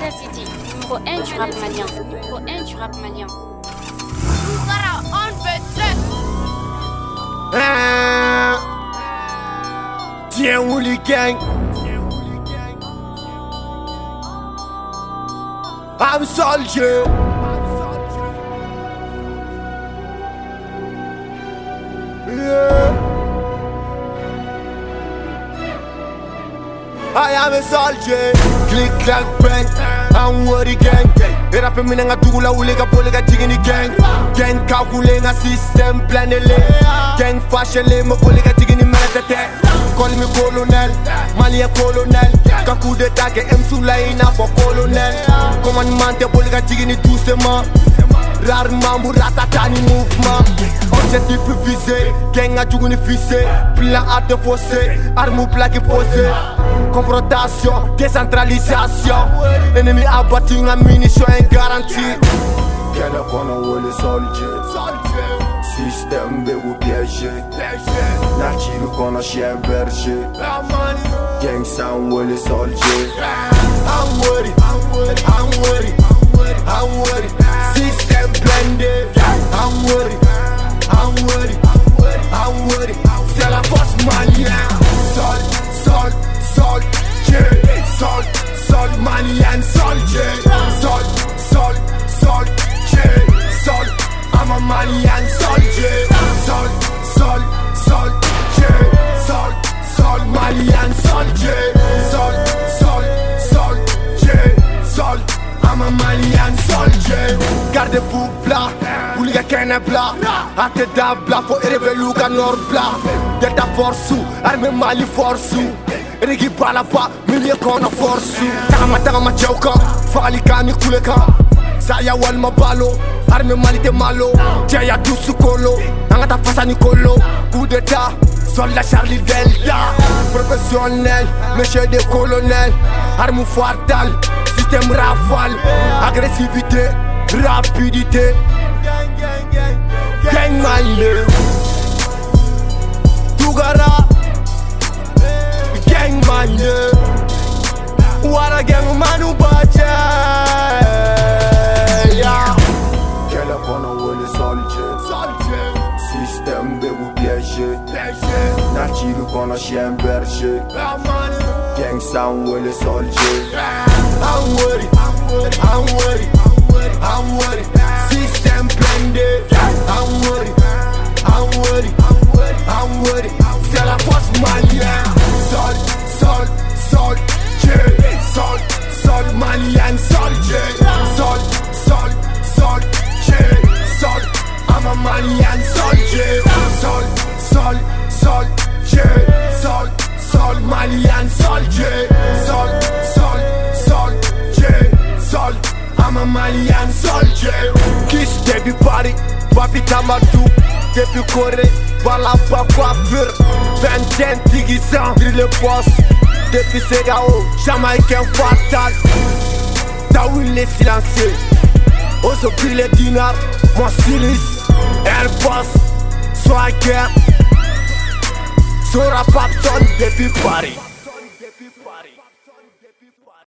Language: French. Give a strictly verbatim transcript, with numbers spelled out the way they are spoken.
City, numéro un du rap malien. Numéro un du rap malien. Ah, tiens Woolly Gang. I'm soldier. Yeah. I am a soldier. Click clack bang. I'm Woolly Gang. Era pe mine nga dugula ule ga pole ga jigini gang. Gang kakule nga system planele. Gang fashion le mo pole ga jigini meletete. Call me colonel, Malien colonel. Kakou de tage M Soulaina for colonel. Commandement pole ga jigini doucement. Rarement pour ratatani mouvement. Objectif visé, gang a juguni fissé. Plan à te fausser, arme plaque posé. Confrontation, décentralisation. Ennemi abattu, un munition garantie. Quel est qu'on a ou le soldier? Système de ou piégé. Nature qu'on a chien berger. Gang sang ou le soldier. I'm worried, I'm worried, I'm worried, I'm worried. System blended. I'm worried, I'm worried, I'm worried. C'est la force malienne. Sol, sol, sol, yeah. Sol, sol, malienne, sol, yeah. Sol, sol, sol, yeah. Sol, I'm a Malian soldier. Sol, sol, sol, yeah. Sol, sol, Malian soldier. Sol, sol, sol, yeah. Sol, I'm a Malian soldier. Gardez-vous plat, vous les gars plat. Ate da bla, faut élever l'ouga nord plat. Delta force, armée Mali force. Rigi bala pa, milieu qu'on a force. Tama tama chauka, fali kani kuleka. Saya wal mabalo, arme Mali te malo. Jaya dusu kolo, angata fasa Nicolo. Coup d'état, soldat Charlie Delta. Professionnel, monsieur des colonels. Arme fatale, système rafale. Agressivité, rapidité. Gang minded. Tugara, gang minded. Wara gang manu bacha. Système de vous piéger. Nature qu'on a chien berger. Gang sang ou le soldier. I'm worried, I'm worried, I'm worried, I'm worried. Système blended. I'm worried, I'm worried, I'm worried. C'est la force malienne. Sol, sol, sol, yeah. Sol, sol, malienne, sol, yeah. Sol, sol, sol, yeah. Sol, I'm a Malian soldier. Sol, sol, sol, yeah. Sol, sol, Malian soldier. Sol, sol, sol, yeah. Sol, I'm a Malian soldier. Kiss baby party, papi tamadou. Depuis Corée, voilà pas coiffure. Vingtaine déguisant, brille le boss. Depuis Segao, Jamaïcain fatal. Taoui les silencieux. Oso brille les dinars, mon silice. Air Boss, Swagger, Sora Papton depuis Paris.